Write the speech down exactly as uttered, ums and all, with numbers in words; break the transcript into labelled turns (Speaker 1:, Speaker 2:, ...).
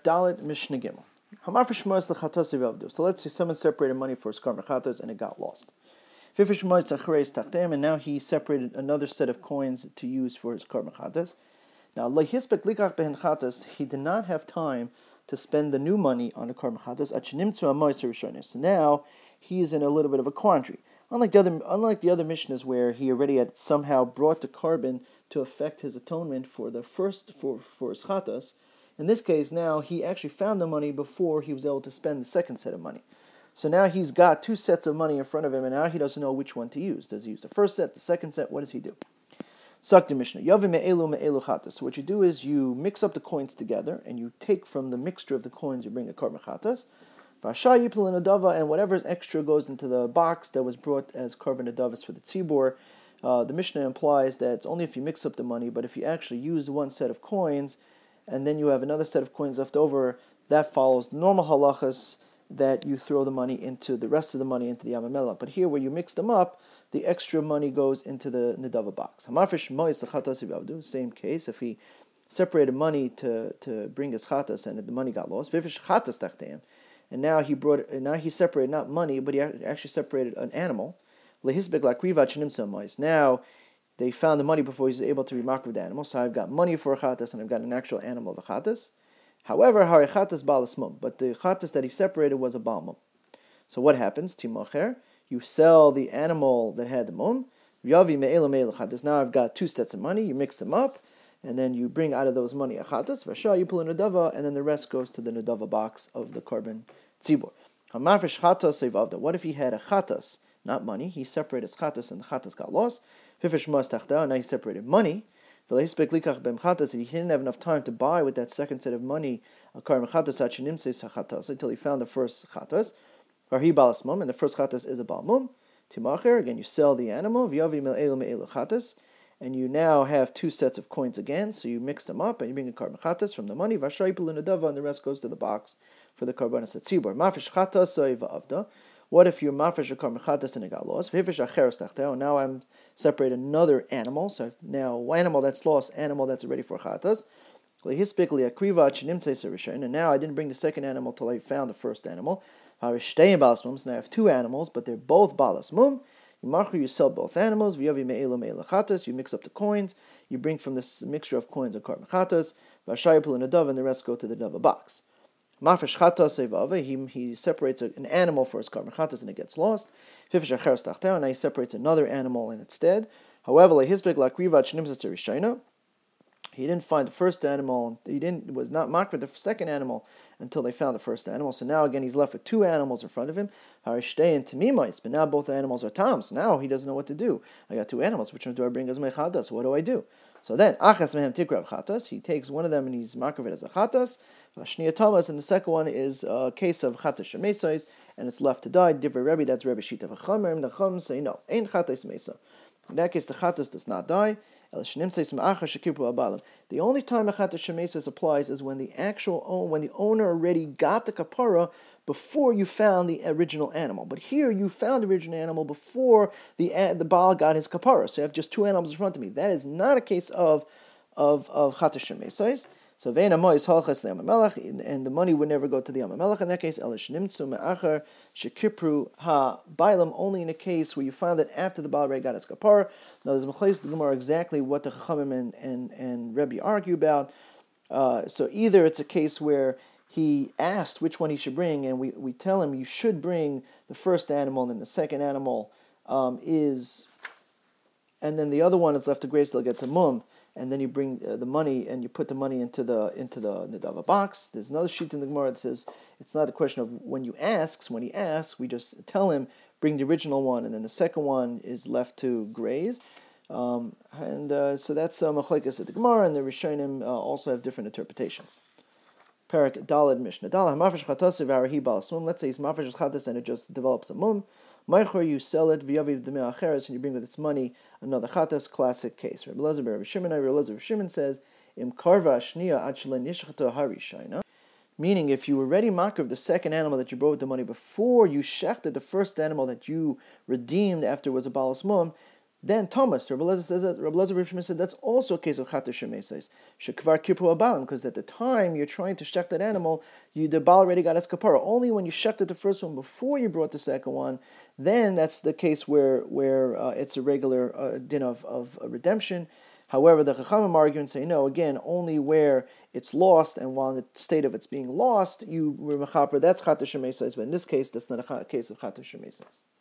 Speaker 1: Dalit Mishnah Gimel. Hamar for Shmois lechatos yavdu. So let's say someone separated money for his karma chatos and it got lost. Fifir Shmois tachareis tachtem, and now he separated another set of coins to use for his karma chatos. Now lehispek likach behen chatos, he did not have time to spend the new money on the karma chatos. Achnimtzu amois rishonis. So now he is in a little bit of a quandary. Unlike the other, unlike the other Mishnahs where he already had somehow brought the carbon to affect his atonement for the first for for his chatos. In this case, now he actually found the money before he was able to spend the second set of money. So now he's got two sets of money in front of him, and now he doesn't know which one to use. Does he use the first set, the second set? What does he do? Sakti Mishnah. Yavi me'elu me'elu chatas. So what you do is you mix up the coins together, and you take from the mixture of the coins, you bring a karma chatas. Vasha yipul in adava, and whatever is extra goes into the box that was brought as carbon adavas for the tzibur. Uh, the Mishnah implies that it's only if you mix up the money, but if you actually use one set of coins, and then you have another set of coins left over, that follows normal halachas that you throw the money into the rest of the money into the Yamamela. But here, where you mix them up, the extra money goes into the Nedava box. Same case, if he separated money to, to bring his chatas and the money got lost, and now he brought now he separated not money, but he actually separated an animal. Now they found the money before he was able to remark with the animal. So I've got money for a chatas and I've got an actual animal of a chatas. However, hari chatas balas mum, but the chatas that he separated was a bal mum. So what happens? Timocher, you sell the animal that had the mum. Yavi me'elu me'elu chatas. Now I've got two sets of money. You mix them up, and then you bring out of those money a chatas. Vasha, you pull a nedava, and then the rest goes to the nedava box of the carbon tzibur. Hamafish chatas sevavda. What if he had a chatas, not money? He separated his chatas, and the chatas got lost. Now he separated money. He didn't have enough time to buy with that second set of money until he found the first chatas. And the first chatas is a balmum. Again, you sell the animal, and you now have two sets of coins again. So you mix them up and you bring a carbon chatas from the money, and the rest goes to the box for the karbanas tzibur. What if you're mafresh a karma chatas and it got lost? Now I'm separating another animal. So now animal that's lost, animal that's ready for chatas. And now I didn't bring the second animal till I found the first animal. So now I have two animals, but they're both balas mum. You sell both animals. You mix up the coins. You bring from this mixture of coins a karma chatas. And the rest go to the dava box. Mafresh chatas sevava, he he separates an animal for his karma chatas and it gets lost. Fifish acheres tachteo, and now he separates another animal in its stead. However, lehisbek lakrivat shnimzat rishayna, he didn't find the first animal. He didn't was not marked for the second animal until they found the first animal. So now again he's left with two animals in front of him. Harishtei and tamimais, but now both the animals are tams. Now he doesn't know what to do. I got two animals. Which one do I bring as my chatas? What do I do? So then, achas mehem tikrav chatas. He takes one of them and he's marked it as a chatas. Shnia Thomas, and the second one is a case of chatas shemesais, and it's left to die. Divrei Rebbe, that's Rebbe Shita v'chamer. The chum say no, ain't chatas mesa. In that case, the chatas does not die. The only time a chatas shemesais applies is when the actual when the owner already got the kapara before you found the original animal. But here you found the original animal before the the baal got his kapara. So you have just two animals in front of me. That is not a case of of of chatas shemesais. So vein amois halchas le'amamelech, and the money would never go to the amamelech in that case. Elish nimtzu me'achar shekipru ha bailam, only in a case where you found that after the baal got his kapara. Now there's mechleis the Gemara exactly what the Chachamim and and and Rebbe argue about. Uh, so either it's a case where he asked which one he should bring, and we, we tell him you should bring the first animal, and then the second animal um, is, and then the other one is left to grace till it gets a mum. And then you bring uh, the money and you put the money into the into the nedava box. There's another sheet in the Gemara that says it's not a question of when you ask. When he asks, we just tell him bring the original one, and then the second one is left to graze. Um, and uh, so that's uh, machlekes at the Gemara, and the Rishonim uh, also have different interpretations. Parak Daled Mishnah. Daled Mafresh Chatas V'Arahi Balas Mum. Let's say it's Mafresh Chatas and it just develops a mum. Meichor, you sell it, v'yaviv d'mei acheres, and you bring with its money another chatas, classic case. Rabbi Elazar Rabbi Shimon, Rabbi Elazar Shimon says, Im karva ashniya achlen yishchata harishayna. Meaning, if you were already makar of the second animal that you brought with the money before you shechted the first animal that you redeemed after it was a balas mum, Then Thomas, Rabbi Lezer says that Rabbi Lezer Reb Shimon said that's also a case of chater shemesais. Shekvar kirpu abalim, because at the time you're trying to shech that animal, you the bal already got his kapara. Only when you shechted the first one before you brought the second one, then that's the case where where uh, it's a regular uh, din of of uh, redemption. However, the Chachamim argue and say no. Again, only where it's lost, and while in the state of it's being lost, you were mechaper. That's chater shemesais. But in this case, that's not a case of chater shemesais.